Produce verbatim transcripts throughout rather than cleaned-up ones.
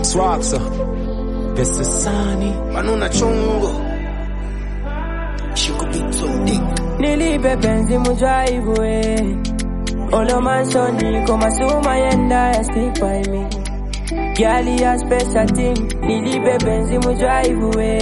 Swaxa Vesta Sani Manuna Chongo Shiko Bito Dick Nilipe penzi mujaibu we Olo mansoni koma suma yenda ya stick by me Gali ya special thing Nilipe penzi mujaibu we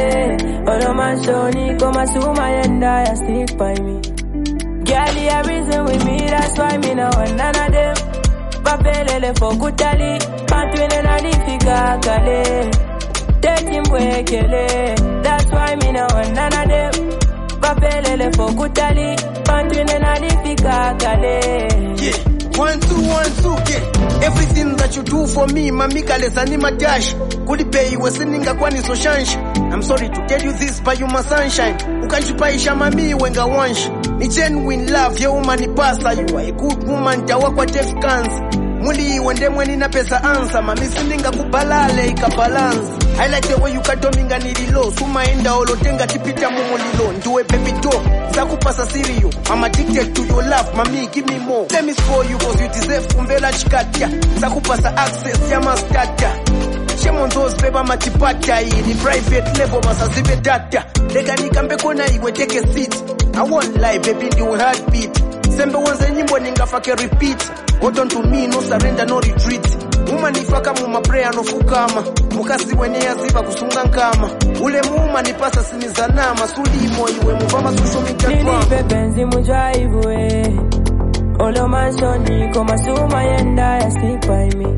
Olo mansoni koma suma yenda ya stick by me Gali ya reason with me, that's why me now one none of them Papelele for kutali Pantwine na nifika kale Teki mwekele That's why me now one none of them Papelele for kutali Pantwine na nifika kale Yeah, one two one two yeah. Everything that you do for me mamika lesani madash Kulipe iwe sininga kwani so shansh I'm sorry to tell you this but you my sunshine Ukanjipaisha mami wenga wansh Ni genuine love ya umani pasa You are a good woman tawa kwa Jeff Kans Muli iwe ndemwe nina pesa ansa Mami sininga kubalale ika balance I like the way you katominga nililo Suma enda olo tenga tipita mumulilo Nduwe baby do Zakupasa sirio I'm addicted to your love Mami give me more Let me spoil you cause you deserve kumbela chikatia Zakupasa access ya mastata Shame on those beba matipata Hii ni private level masazibe data Lega nikambe kona iwe take a seat I won't lie baby ndiwe heartbeat Sembe wanze nyimbo ningafake repeat Hold on to me no surrender no retreat Uma nifaka muma prayer no fukama Mukasi wene ya ziva kusunga nkama Ule muuma nipasa sinizanama Sulimo iwe muvama susho mitatwama Nilipe penzi mujaibu we Olo mansoni koma suma yenda ya stick by me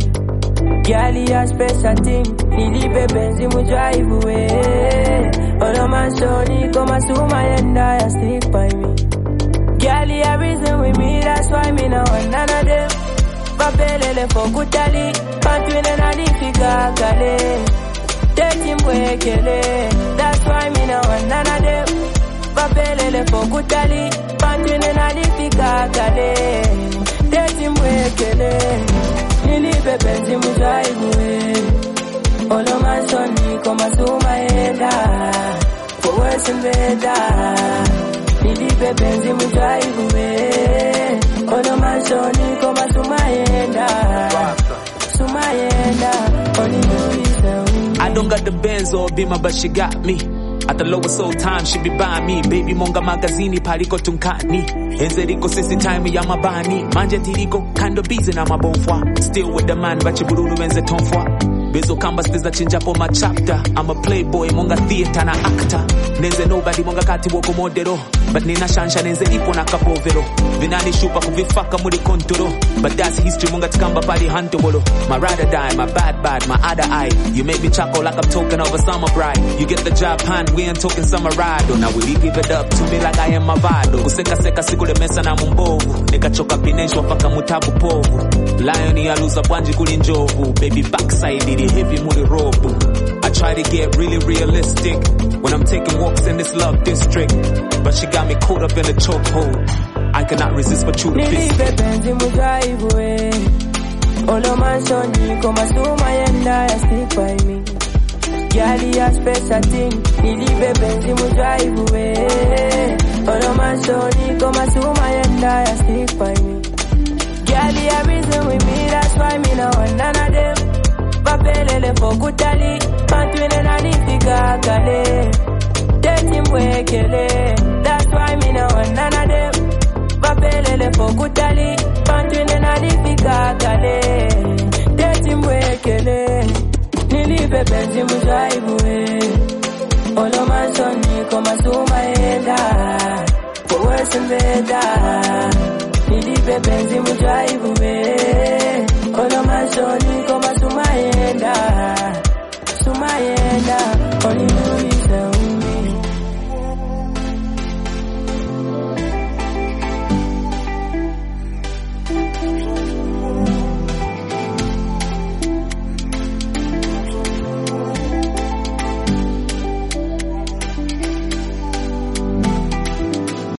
Gali ya special thing Nilipe penzi mujaibu we Olo mansoni koma suma yenda ya stick by me Gali ya reason with me that's why me now one none of them Papelele for kutali Pantwine na nifika kale Teki mwekele That's why me now one none of them Papelele for kutali Pantwine na nifika kale Teki mwekele Nilipe penzi mujaibu we Olo mansoni koma suma yenda For worse and better Nilipe penzi mujaibu we Olo mansoni koma suma yenda Suma yenda Only you is the I don't got the Benz or Bima but she got me At the lowest soul time she be by me Baby monga magazini paliko tunkani Enzeriko sisi time ya mabani Manje tiriko kando busy na mabonfwa Still with the man bachi burulu enze tonfwa Bezo kamba stiza chinjapo ma chapter I'm a playboy monga theater na actor Nenze nobody monga kati woko modero But nina shansha nenze ipo na kapovero Vinani shupa kuvifaka muri kontoro But that's history monga tikamba pali hanto bolo My ride or die, my bad bad, my other eye You make me chuckle like I'm talking of a summer bride You get the job hand, we ain't talking summer ride Oh now will you give it up to me like I am my vado Kuseka seka siku le mesa na mumbovu Nika choka pineshwa faka mutabu povu Lion ya luza bwanji kulinjovu Baby backside it heavy muri robu I try to get really realistic When I'm taking walks in this love district But she got me caught up in a chokehold I cannot resist but you to Nilipe penzi mujaibu we Olo mansoni koma suma yenda ya stick by me Gali ya special thing Nilipe penzi mujaibu we Olo mansoni koma suma yenda ya stick by me Gali ya reason with me that's why me now one none of them Papelele for kutali Pantwine na nifika kale Teki mwekele That's why me now one none of them Papelele for kutali Pantwine na nifika kale Teki mwekele Nilipe penzi mujaibu we Olo mansoni koma suma yenda For worse and better Nilipe penzi mujaibu we Olo mansoni koma suma yenda Suma yenda Only